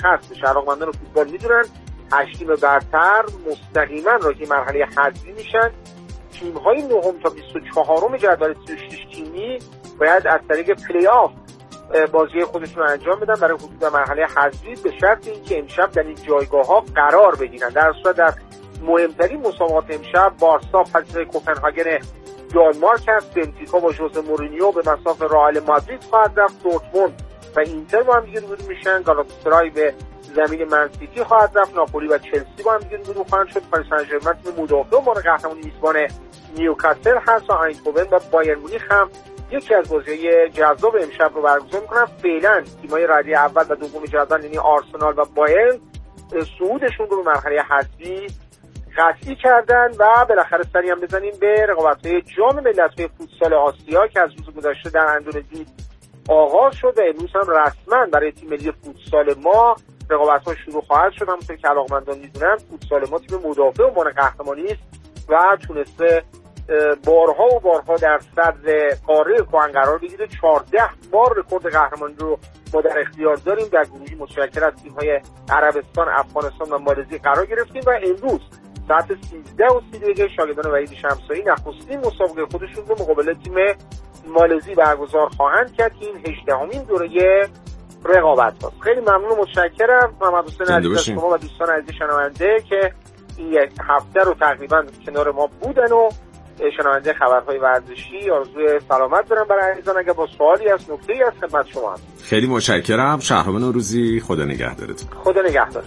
هستش. علاقمندان فوتبال میدونن 8 تیم برتر مستقیما راجع مرحله حذفی میشن. تیم‌های نهم تا 24م جدول 36 تیمی باید از طریق پلی آف بازی خودشون رو انجام بدن برای حصول به مرحله حذفی، به شرط اینکه امشب در این جایگاه‌ها قرار بگیرن. در صورت در مهمترین مسابقات امشب بارسا پذیرای کوپنهاگن دانمارک است، بنفیکا با ژوزه مورینیو به مساف رئال مادرید خواهد رفت، دورتموند و اینتر با هم دیگه روبرو میشن، گالاتاسرای به زمین منسیتی خواهد رفت، ناپولی و چلسی با هم دیگه روبرو خواهند شد، پاریس سن ژرمن تیم مدافع عنوان قهرمان میزبان نیوکاسل هست و آینتهوون و بایر مونیخ هم یکی از بازی‌های جذاب امشب رو برگزار می‌کنن. فعلا تیم‌های رده اول و دوم جدول یعنی آرسنال و بایرن صعودشون رو به مرحله حذفی قطعی کردن و بالاخره سری هم بزنیم به رقابت‌های جام ملت‌های فوتسال آسیا که از روز گذشته در اندونزی آغاز شد و امروز هم رسما برای تیم ملی فوتسال ما رقابت‌ها شروع خواهد شد. همونطور که علاقه‌مندان می‌دونن فوتسال ما تیم مدافع عنوان قهرمانی است و تونسته بارها و بارها در صدر قاره کهن قرار بگیره. 14 بار رکورد قهرمانی رو ما در اختیار داریم. در گروهی متشکل از تیم‌های عربستان، افغانستان و مالزی قرار گرفتیم و امروز ساعت 13:32 شاگردان وحید شمسایی نخستین مسابقه خودشون رو مقابل تیم مالزی برگزار خواهند کرد که این 18مین دوره رقابت هست. خیلی ممنون و متشکرم محمد حسین عزیز از شما و دوستان عزیز شنونده که این یک هفته رو تقریبا کنار ما بودن و شنونده خبرهای ورزشی. آرزوی سلامت دارم برای عزیزان. اگر با سوالی از نکته‌ای از خدمت شما هست. خیلی متشکرم. شهرام نوروزی، خدا نگهدارتون. خدا نگهدار.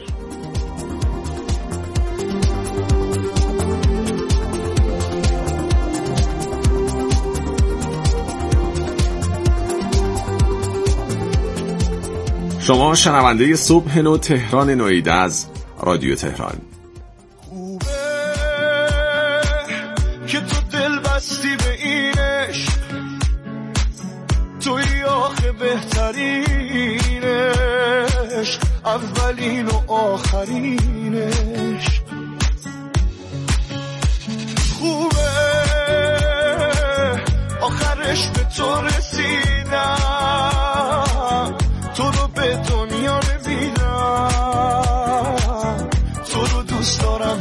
شما شنونده صبح نو تهران نوید از رادیو تهران. خوبه که تو دل بستی به اینش، توی آخه بهترینش، اولین و آخرینش. خوبه آخرش به تو رسیدم، تو رو به دنیا نمیدم، تو رو دوست دارم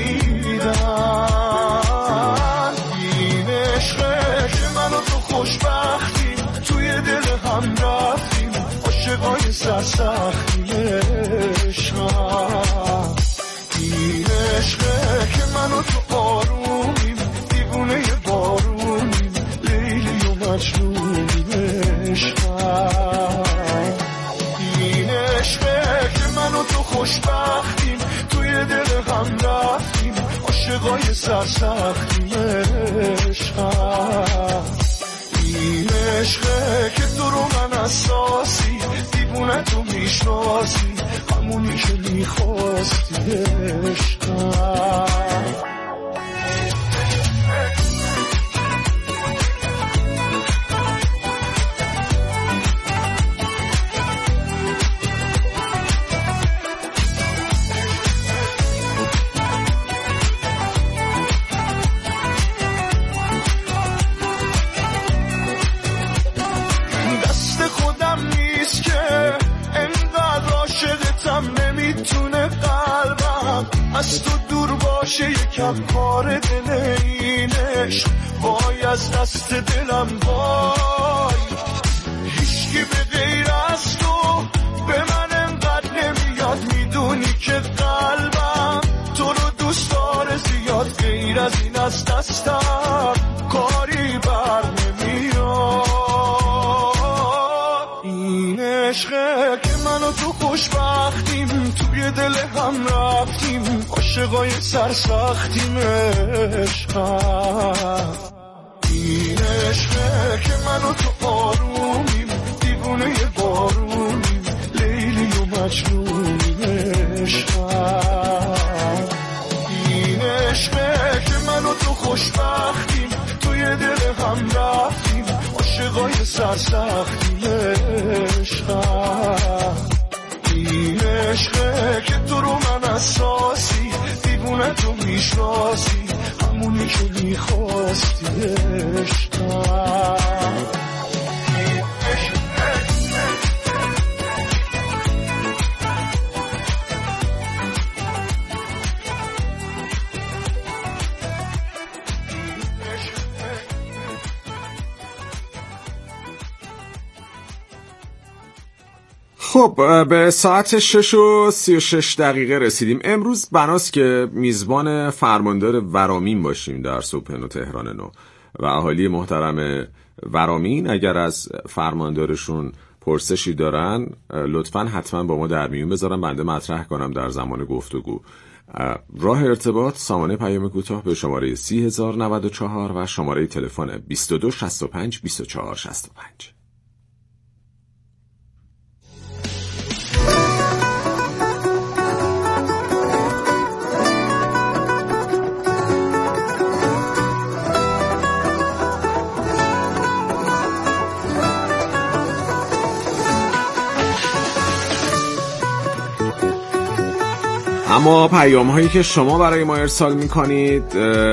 شدیدم. این عشقه که من و تو خوشبختیم، توی دل هم رفتیم، عاشقای سرسختیم عشقم. این عشقه که من و تو آرومیم، دیوونه بارونیم، لیلی و مجنونیم عشقم. که من و تو خوشبختیم، توی دل هم رفتیم، عاشقای سرسختیم عشقم. این عشقه که تو رو من اساسی، دیوونه تو میشناسی، همونی که میخواستی عشقم. از تو دور باشه یکم کار دل اینش، وای از دست دلم وای. هیچکی به غیر از تو به من انقدر نمیاد، میدونی که قلبم تو رو دوست داره زیاد، غیر از این از دستم کاری بر نمیاد. این عشقه که من و تو خوشبختیم، توی دل هم رفتیم، عاشقای سرسختیم عشقم. این عشقه که من و تو آرومیم، دیوونه بارونیم، لیلی و مجنونیم عشقم. این عشقه که من و تو خوشبختیم، توی دل هم رفتیم، عاشقای سرسختیم عشقم. این عشقه که تو رو من اساسی، دیوونه تو میشناسی، همونی که میخواستی عشقم. خب به ساعت 6:36 رسیدیم. امروز بناست که میزبان فرماندار ورامین باشیم در صبح نو تهران نو و اهالی محترم ورامین اگر از فرماندارشون پرسشی دارن لطفاً حتما با ما در میون بذارن، بنده مطرح کنم در زمان گفتگو. راه ارتباط سامانه پیام کوتاه به شماره 30,094 و شماره تلفن 2265 2465. اما پیام هایی که شما برای ما ارسال میکنید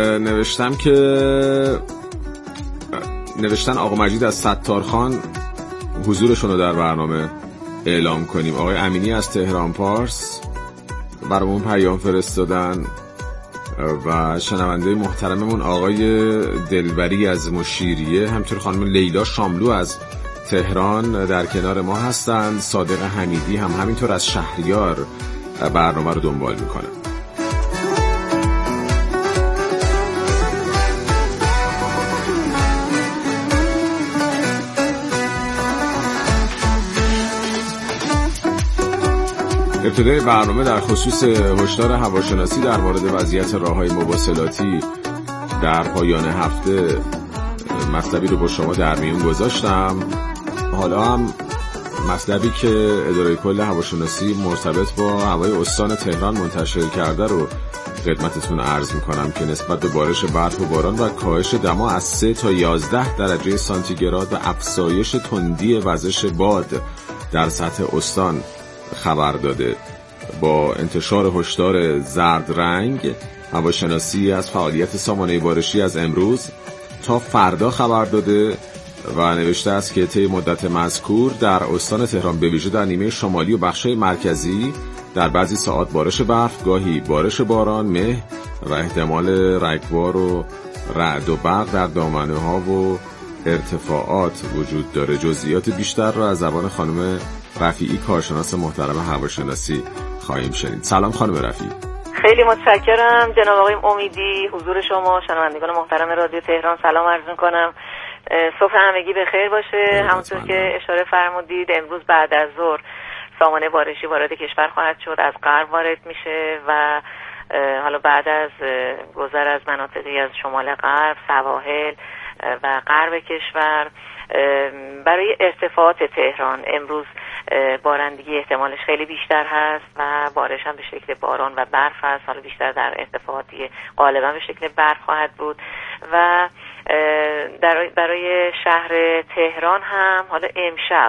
نوشتن آقا مجید از ستارخان حضورشون رو در برنامه اعلام کنیم. آقای امینی از تهران پارس برامون پیام فرستادن و شنونده محترممون آقای دلبری از مشیریه، همچنین خانم لیلا شاملو از تهران در کنار ما هستند. صادق حمیدی هم همینطور از شهریار برنامه رو دنبال میکنه. ابتدای برنامه در خصوص هشدار هواشناسی در مورد وضعیت راههای مواصلاتی در پایان هفته مطلبی رو با شما در میون گذاشتم. حالا هم مطلبی که اداره کل هواشناسی مرتبط با هوای استان تهران منتشر کرده رو خدمتتون عرض میکنم که نسبت به بارش برف و باران و کاهش دما از 3 تا 11 درجه سانتیگراد و افزایش تندی وزش باد در سطح استان خبر داده. با انتشار هشدار زرد رنگ، هواشناسی از فعالیت سامانه بارشی از امروز تا فردا خبر داده و نوشته است که طی مدت مذکور در استان تهران به ویژه در نیمه شمالی و بخش‌های مرکزی در بعضی ساعات بارش برف، گاهی بارش باران، مه و احتمال رگبار و رعد و برق در دامنه‌ها و ارتفاعات وجود داره. جزئیات بیشتر را از زبان خانم رفیعی کارشناس محترم هواشناسی خواهیم شنید. سلام خانم رفیعی. خیلی متشکرم جناب آقای امیدی، حضور شما، شنوندگان محترم رادیو تهران سلام عرض می‌کنم. صبح همگی بخیر باشه. همونطور که اشاره فرمودید امروز بعد از ظهر سامانه بارشی وارد کشور خواهد شد، از غرب وارد میشه و حالا بعد از گذر از مناطقی از شمال غرب، سواحل و غرب کشور برای ارتفاعات تهران امروز بارندگی احتمالش خیلی بیشتر هست و بارش هم به شکل باران و برف هست. حالا بیشتر در ارتفاعاتی غالبا به شکل برف خواهد بود و برای شهر تهران هم حالا امشب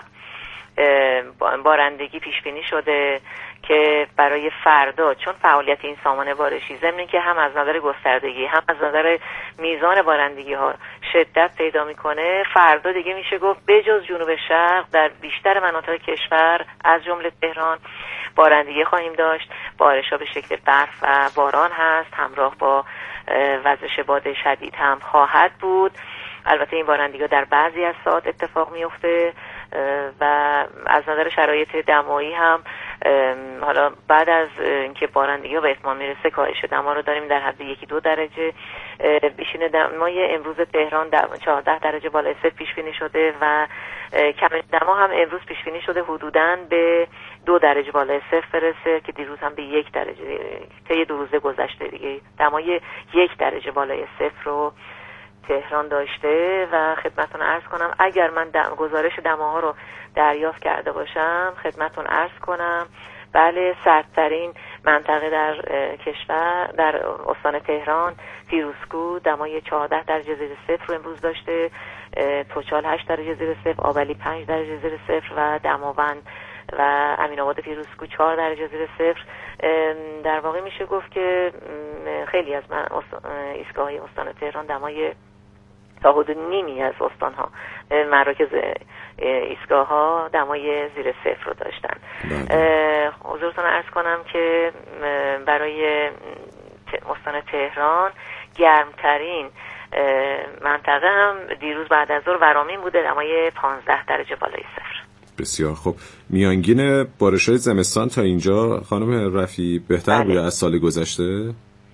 بارندگی پیش بینی شده که برای فردا، چون فعالیت این سامانه بارشی ضمن که هم از نظر گستردگی هم از نظر میزان بارندگی ها شدت پیدا میکنه، فردا دیگه میشه گفت بجز جنوب شرق در بیشتر مناطق کشور از جمله تهران بارندگی خواهیم داشت. بارش ها به شکل برف و باران هست، همراه با وزش باد شدید هم خواهد بود. البته این بارندگی در بعضی از ساعات اتفاق میفته و از نظر شرایط دمایی هم حالا بعد از اینکه بارندگی به اتمام میرسه کاهش دما رو داریم در حد 1-2 درجه. بیشتر دمای امروز تهران 14 درجه بالای صفر پیش بینی شده و کم دما هم امروز پیش بینی شده حدوداً به 2 درجه بالای صفر برسه که دیروز هم به 1 درجه طی 2 روز گذشته دیگه دمای 1 درجه بالای صفر رو تهران داشته. و خدمتتون عرض کنم اگر من گزارش دماها رو دریافت کرده باشم خدمتتون عرض کنم بله، سردترین منطقه در کشور در استان تهران فیروزکوه دمای 14 درجه زیر صفر رو امروز داشته، توچال 8 درجه زیر صفر، آبلی 5 درجه زیر صفر و دماوند و امین‌آباد فیروزکوه 4 درجه زیر صفر. در واقع میشه گفت که خیلی از ایستگاه‌های استان تهران دمای تا حدود نیمی از استان‌ها مراکز ایستگاه‌ها دمای زیر صفر رو داشتن. حضورتون عرض کنم که برای استان تهران گرمترین منطقه هم دیروز بعد از ظهر ورامین بوده، دمای 15 درجه بالای صفر. بسیار خوب. میانگین بارش‌های زمستان تا اینجا خانم رفیعی بهتر بوده از سال گذشته؟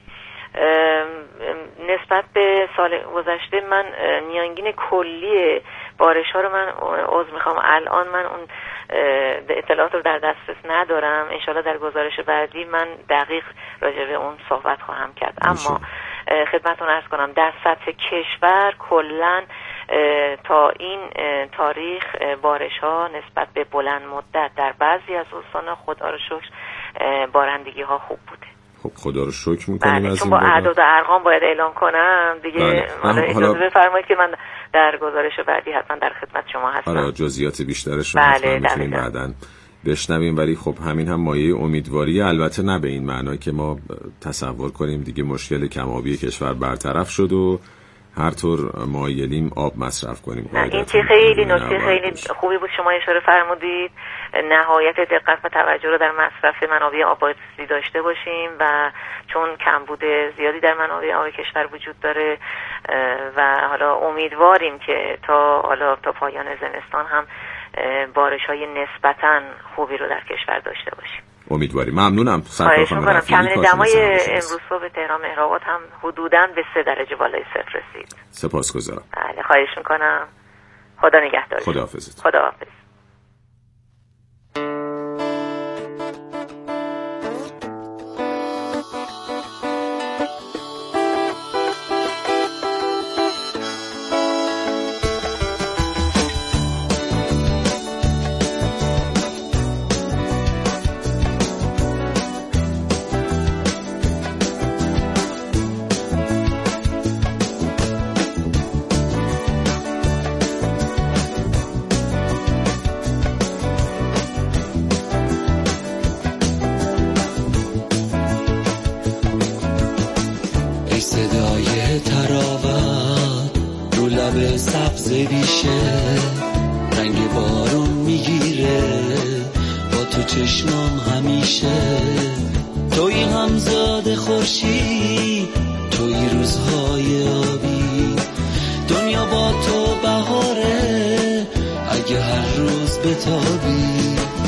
نسبت به سال گذشته من میانگین کلی بارش‌ها رو من عذر میخوام الان من اون اطلاعات رو در دسترس ندارم. انشالله در گزارش بعدی من دقیق راجع به اون صحبت خواهم کرد. اما خدمتتون عرض کنم در سطح کشور کلاً تا این تاریخ بارش‌ها نسبت به بلند مدت در بعضی از استان‌ها خدا رو شکر بارندگی‌ها خوب بوده. خب خدا رو شکر می‌کنیم از چون این با اعداد و ارقام باید اعلام کنم دیگه. اجازه بفرمایید که من در گزارش بعدی حتما در خدمت شما هستم. آره جزئیات بیشترش رو حتما می‌تونیم بعداً بشنویم، ولی خب همین هم مایه امیدواری، البته نه به این معنی که ما تصور کنیم دیگه مشکل کم‌آبی کشور برطرف شد و هر طور مایلیم آب مصرف کنیم. این که خیلی نکته خیلی خوبی بود شما اشاره فرمودید، نهایت دقت و توجه رو در مصرف منابع آبی داشته باشیم و چون کمبود زیادی در منابع آب کشور وجود داره و حالا امیدواریم که تا پایان زمستان هم بارش‌های نسبتاً خوبی رو در کشور داشته باشیم. امیدواریم. ممنونم. خواهش می‌کنم. کمین دمای امروز صبح تهران مهرآباد هم حدوداً به 3 درجه بالای صفر رسید. سپاسگزارم. بله خواهش می‌کنم. خدا نگهدار. خداحافظ. خداحافظ. رنگ بارون میگیره با تو چشمام همیشه، توی همزاد خورشید، توی روزهای آبی، دنیا با تو بهاره اگه هر روز بتابی.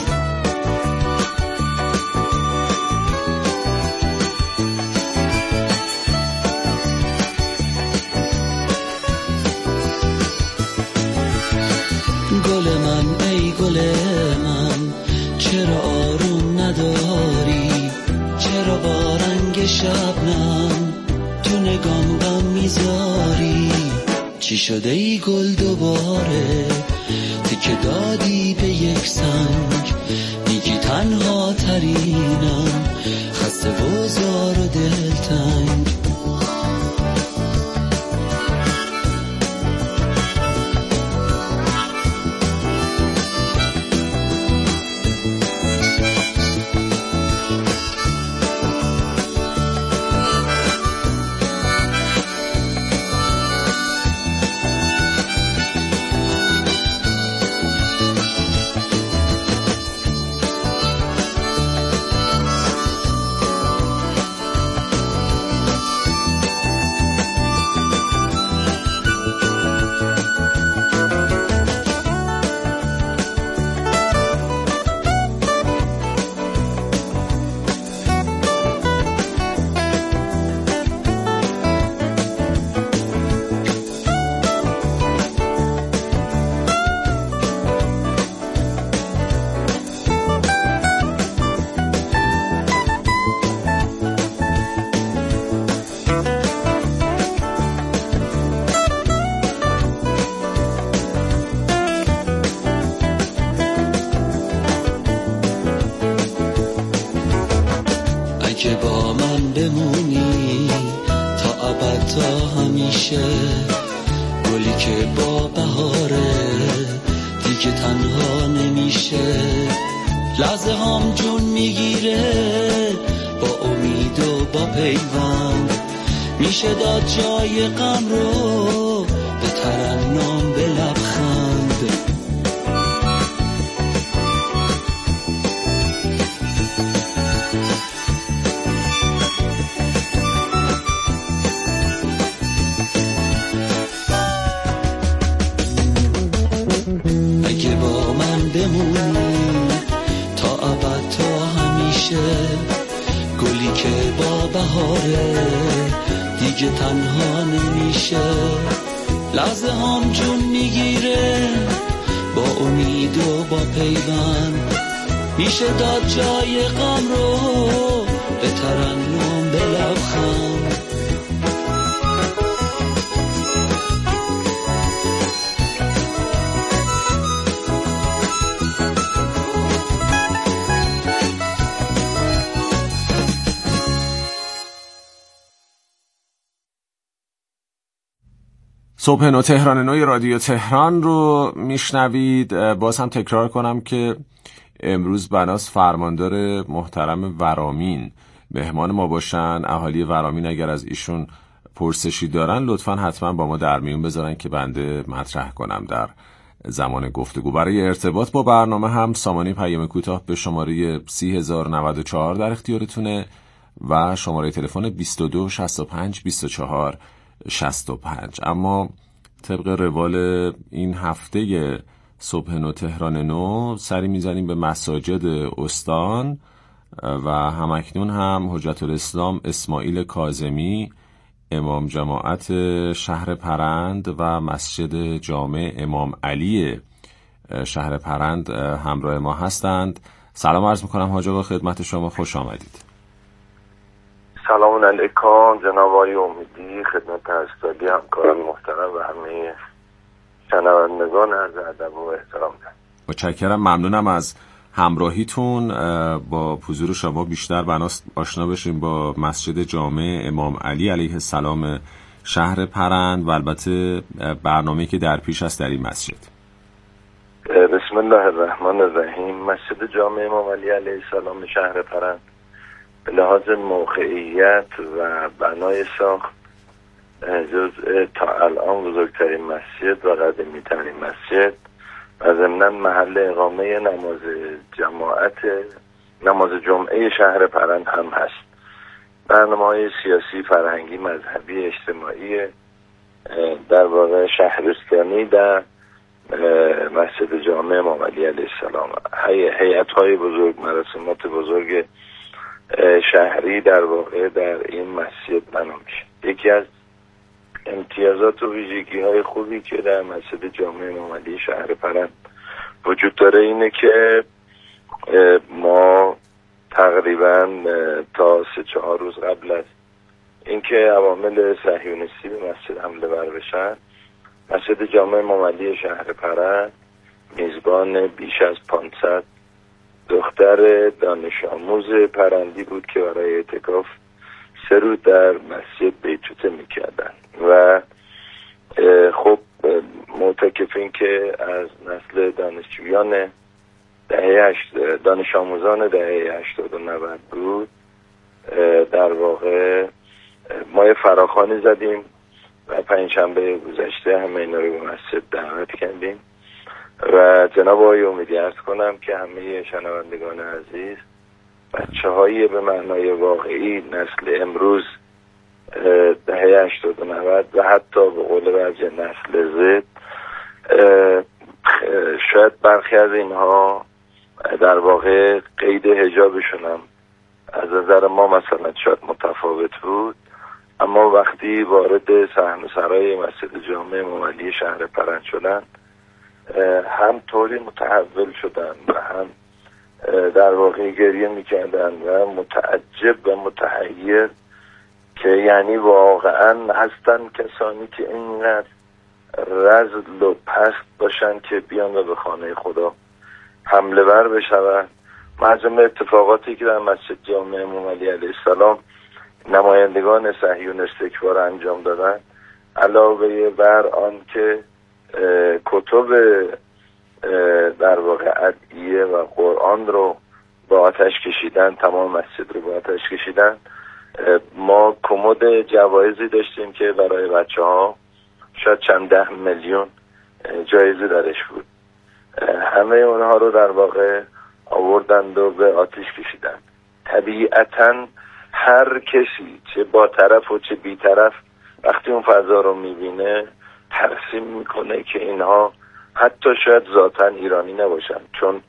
گل من ای گل من چرا آروم نداری، چرا با رنگ شبنم تو نگام غم میذاری، چی شده ای گل دوباره تیکه دادی به یک سنگ، میگی تنها ترینم خسته و زار و دلتنگ. که با من بمونی تا ابد تا همیشه، گلی که با بهاره دیگه تنها نمیشه، لحظه هم جون میگیره با امید و با پیوند، میشه داد جای غم رو به ترنم به لبخند. اگه با من بمونی با بهاره دیگه تنها نمیشه، لحظه هم جون میگیره با امید و با پیوند، میشه داد جای غم رو به ترنم به لبخند. صبح نو تهران نوی رادیو تهران رو میشنوید. باز هم تکرار کنم که امروز بناس فرماندار محترم ورامین مهمان ما باشن. اهالی ورامین اگر از ایشون پرسشی دارن لطفاً حتما با ما در میون بذارن که بنده مطرح کنم در زمان گفتگو. برای ارتباط با برنامه هم سامانه پیام کوتاه به شماره 3094 در اختیارتونه و شماره تلفن 22 65 24 65. اما طبق روال این هفته صبح نو تهران نو سری میزنیم به مساجد استان و همکنون هم حجت الاسلام اسماعیل کاظمی امام جماعت شهر پرند و مسجد جامع امام علی شهر پرند همراه ما هستند. سلام عرض میکنم حاج آقا خدمت شما، خوش آمدید. سلام علیکم جناب آقای امیدی، خدمت استادی همکاران محترم و همه شنوندگان عرض ادب و احترام دارم. متشکرم، ممنونم از همراهیتون. با حضور شما بیشتر بناس آشنا بشیم با مسجد جامع امام علی علیه السلام شهر پرند و البته برنامه‌ای که در پیش است در این مسجد. بسم الله الرحمن الرحیم. مسجد جامع امام علی علیه السلام شهر پرند به لحاظ موقعیت و بنای ساخت جزء تا الان بزرگترین مسجد و قدیمی‌ترین مسجد و ضمناً محل اقامه نماز جمعه شهر پرند هم هست. برنامه‌های سیاسی، فرهنگی، مذهبی، اجتماعی در واقع شهرستانی در مسجد جامع امام علی علیه السلام، هیئت‌های بزرگ، مراسمات بزرگ شهری در واقع در این مسجد بنا میشه. یکی از امتیازات و ویژگی‌های خوبی که در مسجد جامع امام علی شهر پرند وجود داره اینه که ما تقریباً تا 3-4 روز قبل از اینکه عوامل صهیونیستی به مسجد حمله ور بشن، مسجد جامع امام علی شهر پرند میزبان بیش از 500 دختر دانش آموز پرندی بود که برای اعتکاف 3 روز در مسجد بیتوته میکردن و خب معتکفین که از نسل دانشجویان دانش آموزان دهه 80 و 90 بود، در واقع ما یه فراخوانی زدیم و پنجشنبه گذشته همه اینا رو به مسجد دعوت کردیم و جناب آقای امیدی عرض کنم که همه شنوندگان عزیز بچه‌های به معنای واقعی نسل امروز دهه 80 و 90 و حتی به قول بعضی نسل زد، شاید برخی از اینها در واقع قید حجابشون هم از نظر ما مثلا شاید متفاوت بود، اما وقتی وارد صحن سرای مسجد جامع امام علی شهر پرند شدن هم طوری متحول شدن و هم در واقع گریه میکردن و متعجب و متحیر که یعنی واقعا هستن کسانی که اینقدر رذل و پست باشن که بیان و به خانه خدا حمله ور بشون. مجموع اتفاقاتی که در مسجد جامع امام علی علیه السلام نمایندگان صهیون استکبار انجام دادن، علاوه بر آن که کتب در واقع ادعیه و قرآن رو با آتش کشیدن، تمام مسجد رو با آتش کشیدن، ما کمد جوایزی داشتیم که برای بچه ها شاید چند 10 میلیون جایزه درش بود. همه اونها رو در واقع آوردند و به آتش کشیدن. طبیعتاً هر کسی چه با طرف و چه بی طرف وقتی اون فضا رو میبینه ترسیم میکنه که اینها حتی شاید ذاتاً ایرانی نباشن، چون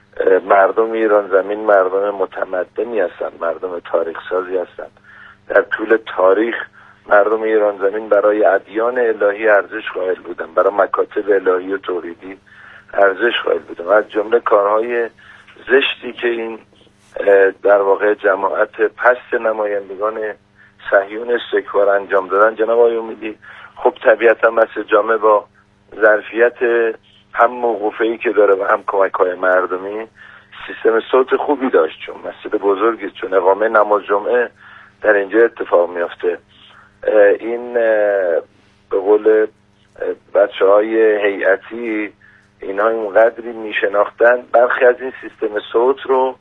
مردم ایران زمین مردم متمدنی هستند، مردم تاریخ سازی هستند. در طول تاریخ مردم ایران زمین برای ادیان الهی ارزش قائل بودن، برای مکاتب الهی و توحیدی ارزش قائل بودن. و از جمله کارهای زشتی که این در واقع جماعت پست نمایندگان صهیون استکبار انجام دادن، جناب آقای امیدی، خب طبیعتا مسجد جامع با ظرفیت هم موقوفه‌ای که داره و هم کمک‌های مردمی سیستم صوت خوبی داشت، چون مسجد بزرگی، چون اقامه نماز جمعه در اینجا اتفاق میفته. این به قول بچه‌های هیئتی اینها اینقدری میشناختن، برخی از این سیستم صوت رو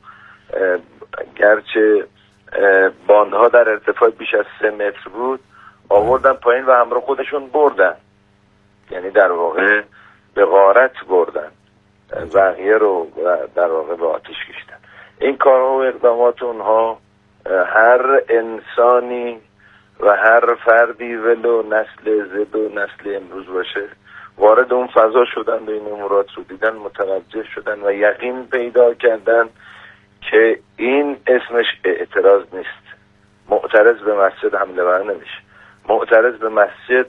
گرچه باندها در ارتفاع بیش از 3 متر بود آوردن پایین و همراه خودشون بردن، یعنی در واقع به غارت بردن، بقیه رو در واقع به آتش کشیدن. این کارها و اقدامات اونها هر انسانی و هر فردی ولو نسل زد و نسل امروز باشه وارد اون فضا شدن و این امورات رو دیدن، متوجه شدن و یقین پیدا کردن که این اسمش اعتراض نیست. معترض به مسجد حمله ور نمیشه، معترض به مسجد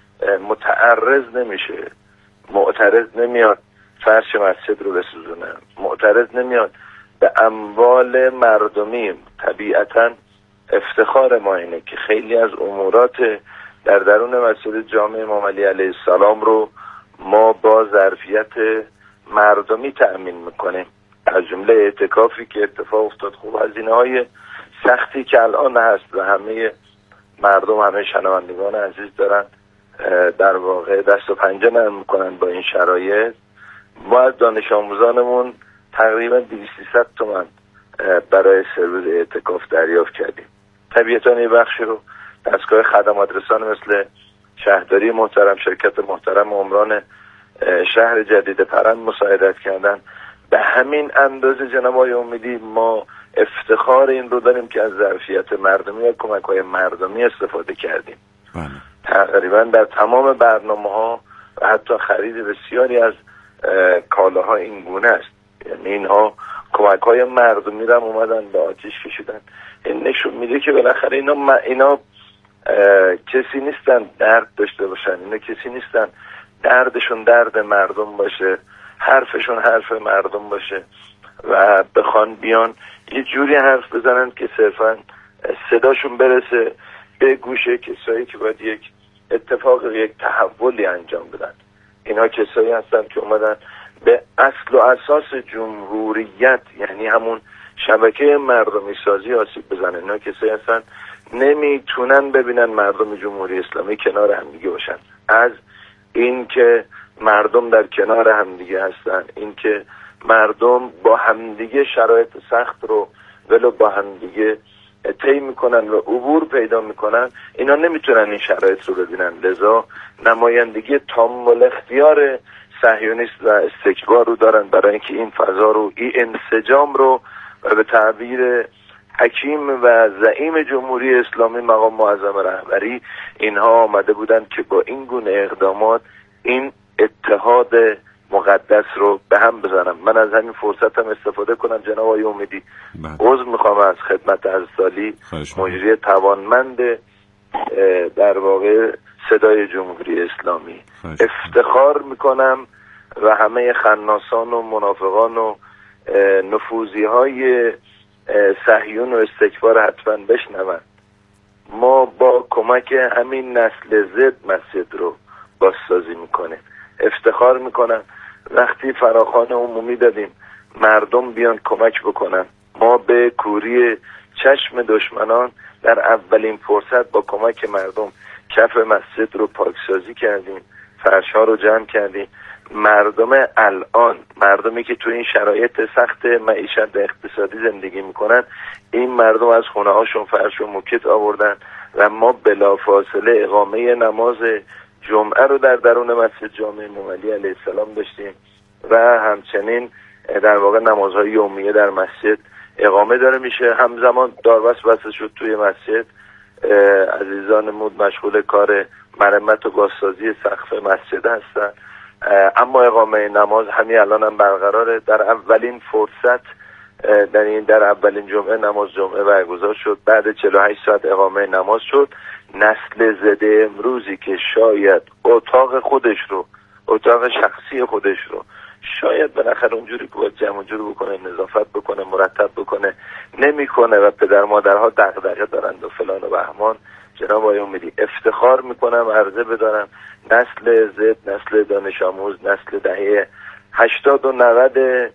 متعرض نمیشه، معترض نمیاد فرش مسجد رو بسوزونه، معترض نمیاد به اموال مردمی. طبیعتا افتخار ما اینه که خیلی از امورات در درون مسجد جامع امام علی علیه السلام رو ما با ظرفیت مردمی تأمین میکنیم، از جمله اعتکافی که اتفاق افتاد. خوب هزینه‌های سختی که الان هست و همه مردم، همه شنوندگان عزیز دارن در واقع دست و پنجه نرم میکنن با این شرایط. ما از دانش آموزانمون تقریبا 200-300 تومان برای سرویس اعتکاف دریافت کردیم. طبیعتا این بخشی رو دستگاه خدمات رسان مثل شهرداری محترم، شرکت محترم عمران شهر جدید پرند مساعدت کردن. به همین اندازه جناب آقای امیدی ما افتخار این رو داریم که از ظرفیت مردمی و کمک‌های مردمی استفاده کردیم. تقریبا در تمام برنامه‌ها و حتی خرید بسیاری از کالاها این گونه است، یعنی اینها کمک‌های مردمی رو اومدن به آتش کشیدن. این نشون میده که بالاخره اینا کسی نیستن درد داشته باشن، اینا کسی نیستن دردشون درد مردم باشه، حرفشون حرف مردم باشه و بخوان بیان یه جوری حرف بزنن که صرفا صداشون برسه به گوش کسایی که باید یک اتفاق، یک تحولی انجام بدن. اینا کسایی هستن که اومدن به اصل و اساس جمهوریت، یعنی همون شبکه مردمی سازی آسیب بزنن. اینا کسایی هستن نمیتونن ببینن مردم جمهوری اسلامی کنار همدیگه باشن. از این که مردم در کنار همدیگه هستن، این که مردم با همدیگه شرایط سخت رو ولو با همدیگه طی میکنن و عبور پیدا میکنن، اینا نمیتونن این شرایط رو ببینن. لذا نمایندگی تام الاختیار صهیونیست و استکبار رو دارن برای اینکه این فضا رو، این انسجام رو و به تعبیر حکیم و زعیم جمهوری اسلامی مقام معظم رهبری اینها آمده بودن که با این گونه اقدامات این اتحاد مقدس رو به هم بزنم. من از همین فرصت هم استفاده کنم جناب آقای امیدی، عذر میخوام از خدمت عزیزسالی مجری توانمند در واقع صدای جمهوری اسلامی. افتخار میکنم و همه خناسان و منافقان و نفوذی های صهیون و استکبار حتما بشنون. ما با کمک همین نسل زد مسجد رو بازسازی میکنیم. افتخار میکنم وقتی فراخوان عمومی دادیم مردم بیان کمک بکنن. ما به کوری چشم دشمنان در اولین فرصت با کمک مردم کف مسجد رو پاکسازی کردیم، فرش‌ها رو جمع کردیم. مردم الان، مردمی که تو این شرایط سخت معیشت و اقتصادی زندگی میکنن، این مردم از خونه هاشون فرش و موکت آوردن و ما بلافاصله اقامه نماز جمعه رو در درون مسجد جامع امام علی علیه السلام داشتیم و همچنین در واقع نمازهای یومیه در مسجد اقامه داره میشه. همزمان داربست بسته شد توی مسجد. عزیزان مود مشغول کار مرمت و بازسازی سقف مسجد هستن. اما اقامه نماز همین الان هم برقراره. در اولین فرصت در اولین جمعه نماز جمعه برگزار شد، بعد 48 ساعت اقامه نماز شد. نسل زده امروزی که شاید اتاق شخصی خودش رو شاید بالاخره اونجوری که باید جمع جور بکنه، نظافت بکنه، مرتب بکنه، نمیکنه و پدر مادرها دغدغه دارند و فلان و بهمان. جناب آقای امیدی افتخار میکنم عرضه بدارم نسل زد، نسل دانش آموز، نسل دهه 80 و 90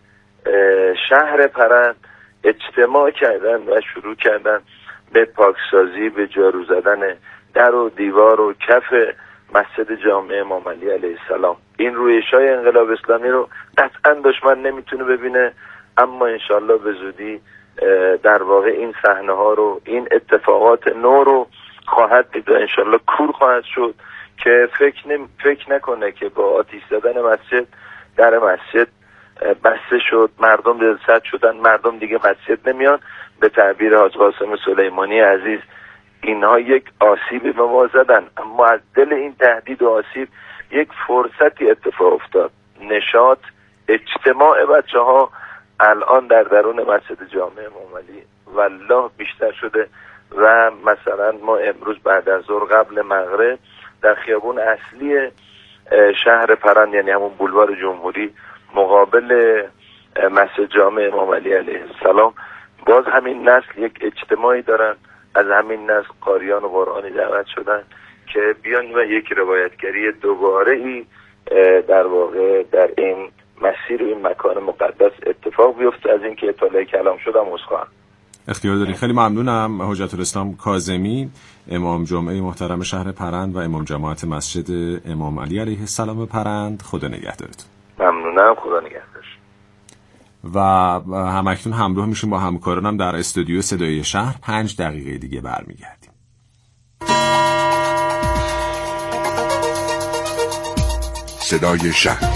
شهر پرند اجتماع کردن و شروع کردن به پاکسازی، به جارو زدن در و دیوار و کف مسجد جامع امام علی علیه السلام. این رویش‌های انقلاب اسلامی رو قطعا دشمن نمیتونه ببینه، اما انشالله به زودی در واقع این صحنه ها رو، این اتفاقات نو رو خواهد دید و انشالله کور خواهد شد که فکر نکنه که با آتش زدن مسجد در مسجد بسته شد، مردم دلسرد شدن، مردم دیگه مسجد نمیان. به تعبیر حاج قاسم سلیمانی عزیز اینها یک آسیبی به ما زدن، اما از دل این تهدید و آسیب یک فرصتی اتفاق افتاد. نشاط اجتماع بچه ها الان در درون مسجد جامع امام علی والله بیشتر شده و مثلا ما امروز بعد از ظهر قبل مغرب در خیابون اصلی شهر پرند، یعنی همون بولوار جمهوری مقابل مسجد جامع امام علی علیه السلام، باز همین نسل یک اجتماعی دارن. از همین نسل قاریان و قرآنی دعوت شدن که بیان و یک روایتگری دوباره‌ای در واقع در این مسیر و این مکان مقدس اتفاق بیفته. از اینکه اطلاع کلام شدم عذرخواهم. اختیار داری. خیلی ممنونم. حجت الاسلام کاظمی، امام جمعه محترم شهر پرند و امام جماعت مسجد امام علی علیه السلام پرند، خدا نگهدارتون. ممنونم، خدا نگهدار. و همکنون همراه میشیم با همکارانم در استودیو صدای شهر. 5 دقیقه دیگه برمیگردیم. صدای شهر.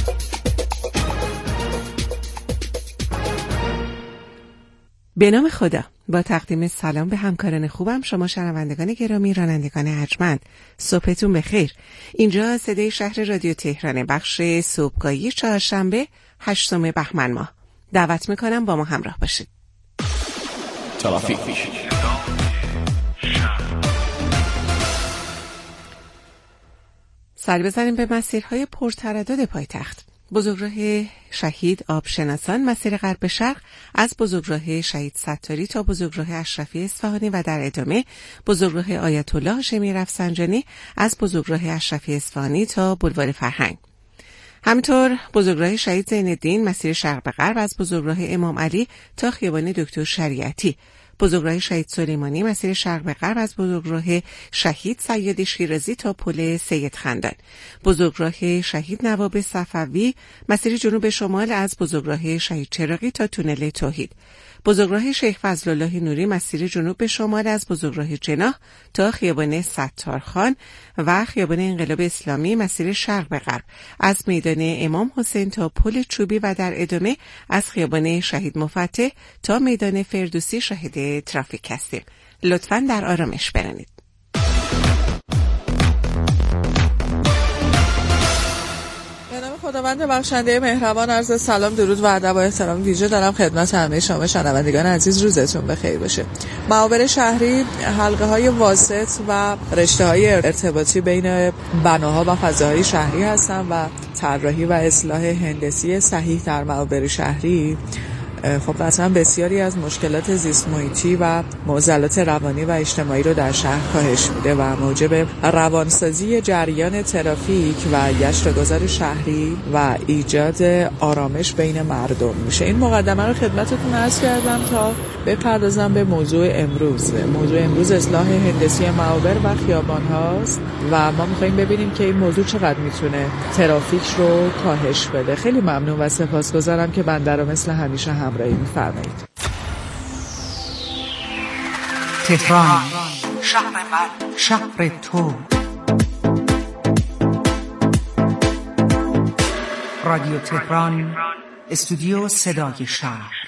به نام خدا. با تقدیم سلام به همکاران خوبم، شما شنوندگان گرامی، رانندگان ارجمند، صبحتون بخیر. اینجا صدای شهر رادیو تهران، بخش صبحگاهی چهارشنبه 8 بهمن ماه. دعوت میکنم با ما همراه باشید. ترافیک. سر بزنیم به مسیرهای پرتردد پایتخت. بزرگراه شهید آبشناسان مسیر غرب شرق از بزرگراه شهید ستاری تا بزرگراه اشرفی اصفهانی و در ادامه بزرگراه آیت الله هاشمی رفسنجانی از بزرگراه اشرفی اصفهانی تا بلوار فرهنگ. همینطور بزرگراه شهید زین الدین مسیر شرق به غرب از بزرگراه امام علی تا خیابان دکتر شریعتی. بزرگراه شهید سلیمانی مسیر شرق به غرب از بزرگراه شهید سید شیرازی تا پل سید خندان. بزرگراه شهید نواب صفوی مسیر جنوب شمال از بزرگراه شهید چراغی تا تونل توحید. بزرگراه شیخ فضلالله نوری مسیر جنوب به شمال از بزرگراه جناح تا خیابان ستارخان و خیابان انقلاب اسلامی مسیر شرق به غرب از میدان امام حسین تا پل چوبی و در ادامه از خیابان شهید مفتح تا میدان فردوسی شاهد ترافیک هستیم. لطفاً در آرامش برانید. خداوند بخشنده مهربان، عرض سلام، درود و ادب و احترام ویژه دارم خدمت همه شما شنوندگان عزیز. روزتون بخیر باشه. معابر شهری حلقه های واسط و رشته های ارتباطی بین بناها و فضاهای شهری هستن و طراحی و اصلاح هندسی صحیح در معابر شهری خب قطعا بسیاری از مشکلات زیست محیطی و معضلات روانی و اجتماعی رو در شهر کاهش میده و موجب روانسازی جریان ترافیک و گشت و گذار شهری و ایجاد آرامش بین مردم میشه. این مقدمه رو خدمتتون عرض کردم تا بپردازم به موضوع امروز. موضوع امروز اصلاح هندسی معابر و خیابان هاست و ما میخواییم ببینیم که این موضوع چقدر میتونه ترافیک رو کاهش بده. خیلی ممنون و سپاسگزارم که بنده رو مثل همیشه همراهی می‌فرمایید. تهران، شهر من، شهر تو. رادیو تهران، استودیو صدای شهر.